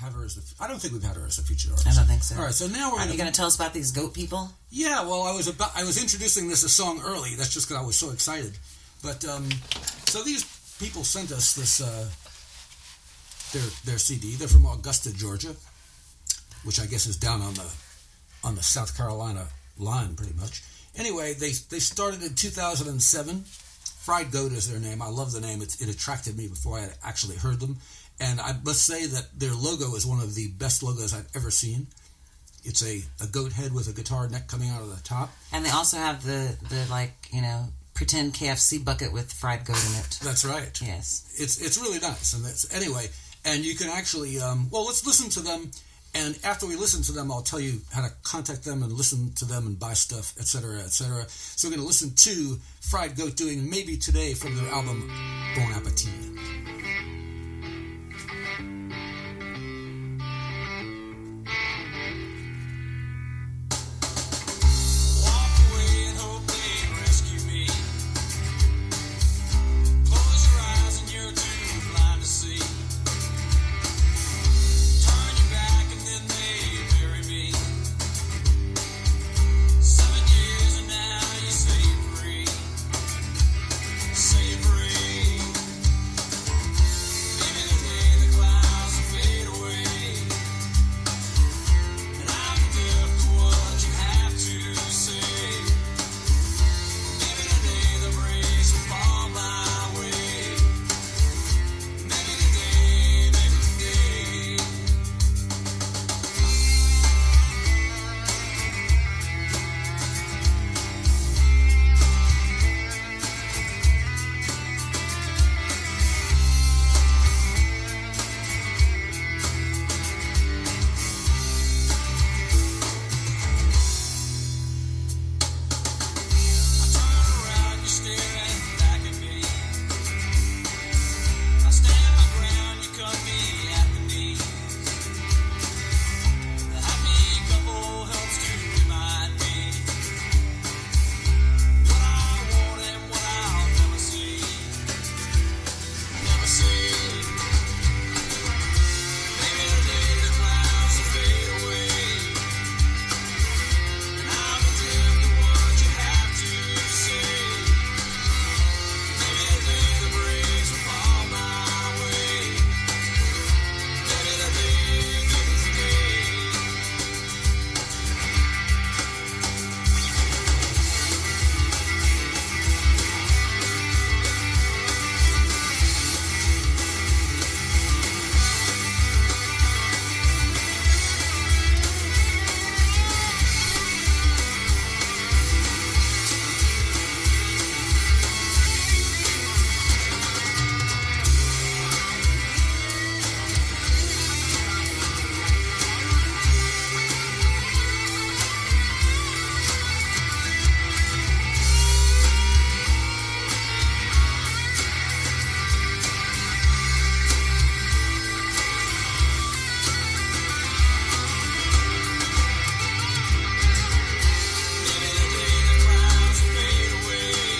have her as I don't think we've had her as a featured artist. I don't think so. All right, so now we're Are you going to tell us about these goat people? Yeah, well, I was introducing this a song early. That's just because I was so excited. But so these people sent us this their CD. They're from Augusta, Georgia, which I guess is down on the South Carolina line, pretty much. Anyway, they started in 2007. Fried Goat is their name. I love the name. It attracted me before I had actually heard them. And I must say that their logo is one of the best logos I've ever seen. It's a goat head with a guitar neck coming out of the top. And they also have the pretend KFC bucket with fried goat in it. That's right. Yes. It's really nice. And anyway, and you can actually, let's listen to them. And after we listen to them, I'll tell you how to contact them and listen to them and buy stuff, etc., etc. So we're going to listen to Fried Goat doing Maybe Today from their album Bon Appetit.